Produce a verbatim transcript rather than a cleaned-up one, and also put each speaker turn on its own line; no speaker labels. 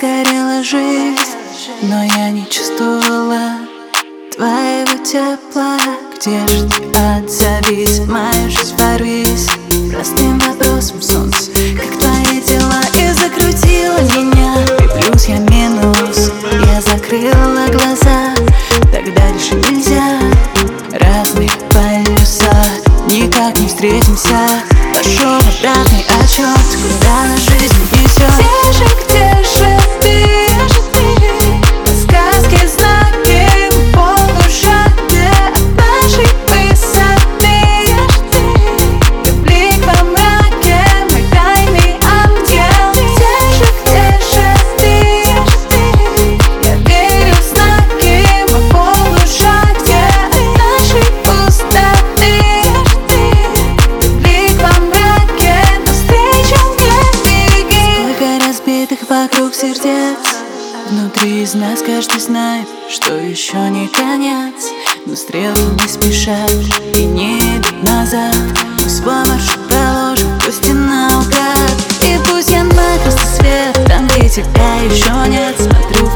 горела жизнь, но я не чувствовала твоего тепла. Где ж ты? Отзовись, моя жизнь, ворвись простым вопросом, солнце, как твои дела? И закрутила меня, и плюс я минус. Я закрыла глаза, тогда дальше нельзя. Разные полюса, никак не встретимся. Пошел обратный отчет, куда нас жизнь несет. Где же, где же ты? Подсказки, знаки, полушаги от нашей высоты. Ты блик во мраке, мой тайный ангел. Где же, где же ты? Я верю в знаки, мой полушаги от нашей пустоты. Ты блик во мраке, навстречу мне беги. Сколько разбитых вокруг сердец, внутри из нас каждый знает, что еще не конец. Но стрелы не спешат и не идут назад. Мы свой маршрут проложим, пусть и наугад. И пусть я на красный свет, там где тебя еще нет. Смотрю